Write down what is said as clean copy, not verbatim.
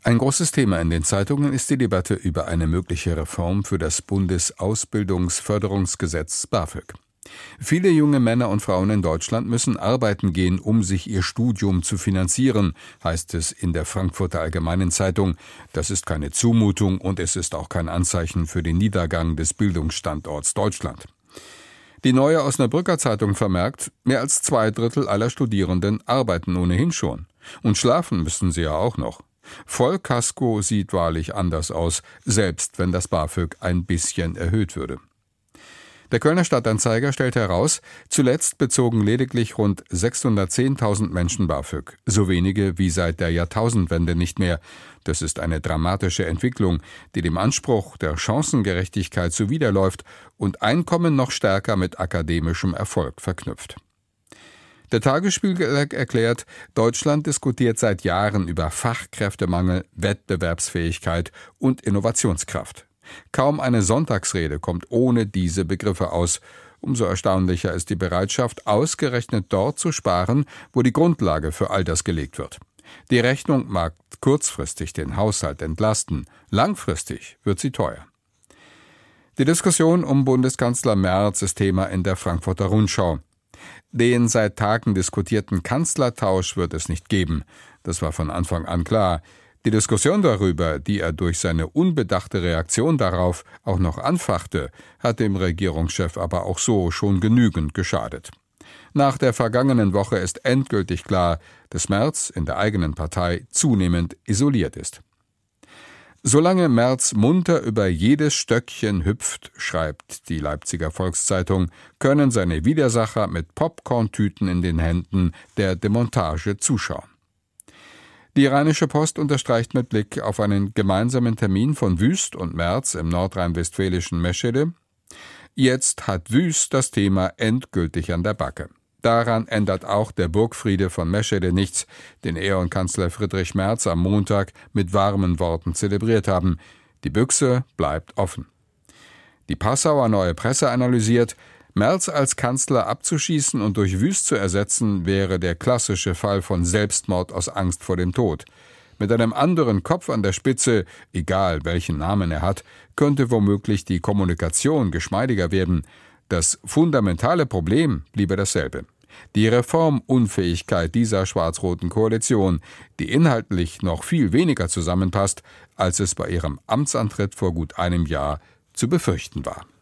Ein großes Thema in den Zeitungen ist die Debatte über eine mögliche Reform für das Bundesausbildungsförderungsgesetz BAföG. Viele junge Männer und Frauen in Deutschland müssen arbeiten gehen, um sich ihr Studium zu finanzieren, heißt es in der Frankfurter Allgemeinen Zeitung. Das ist keine Zumutung und es ist auch kein Anzeichen für den Niedergang des Bildungsstandorts Deutschland. Die Neue Osnabrücker Zeitung vermerkt, mehr als 2/3 aller Studierenden arbeiten ohnehin schon. Und schlafen müssen sie ja auch noch. Vollkasko sieht wahrlich anders aus, selbst wenn das BAföG ein bisschen erhöht würde. Der Kölner Stadtanzeiger stellt heraus, zuletzt bezogen lediglich rund 610.000 Menschen BAföG, so wenige wie seit der Jahrtausendwende nicht mehr. Das ist eine dramatische Entwicklung, die dem Anspruch der Chancengerechtigkeit zuwiderläuft und Einkommen noch stärker mit akademischem Erfolg verknüpft. Der Tagesspiegel erklärt, Deutschland diskutiert seit Jahren über Fachkräftemangel, Wettbewerbsfähigkeit und Innovationskraft. Kaum eine Sonntagsrede kommt ohne diese Begriffe aus. Umso erstaunlicher ist die Bereitschaft, ausgerechnet dort zu sparen, wo die Grundlage für all das gelegt wird. Die Rechnung mag kurzfristig den Haushalt entlasten, langfristig wird sie teuer. Die Diskussion um Bundeskanzler Merz ist Thema in der Frankfurter Rundschau. Den seit Tagen diskutierten Kanzlertausch wird es nicht geben. Das war von Anfang an klar. Die Diskussion darüber, die er durch seine unbedachte Reaktion darauf auch noch anfachte, hat dem Regierungschef aber auch so schon genügend geschadet. Nach der vergangenen Woche ist endgültig klar, dass Merz in der eigenen Partei zunehmend isoliert ist. Solange Merz munter über jedes Stöckchen hüpft, schreibt die Leipziger Volkszeitung, können seine Widersacher mit Popcorn-Tüten in den Händen der Demontage zuschauen. Die Rheinische Post unterstreicht mit Blick auf einen gemeinsamen Termin von Wüst und Merz im nordrhein-westfälischen Meschede: Jetzt hat Wüst das Thema endgültig an der Backe. Daran ändert auch der Burgfriede von Meschede nichts, den er und Kanzler Friedrich Merz am Montag mit warmen Worten zelebriert haben. Die Büchse bleibt offen. Die Passauer Neue Presse analysiert, Merz als Kanzler abzuschießen und durch Wüst zu ersetzen, wäre der klassische Fall von Selbstmord aus Angst vor dem Tod. Mit einem anderen Kopf an der Spitze, egal welchen Namen er hat, könnte womöglich die Kommunikation geschmeidiger werden. Das fundamentale Problem bliebe dasselbe: die Reformunfähigkeit dieser schwarz-roten Koalition, die inhaltlich noch viel weniger zusammenpasst, als es bei ihrem Amtsantritt vor gut einem Jahr zu befürchten war.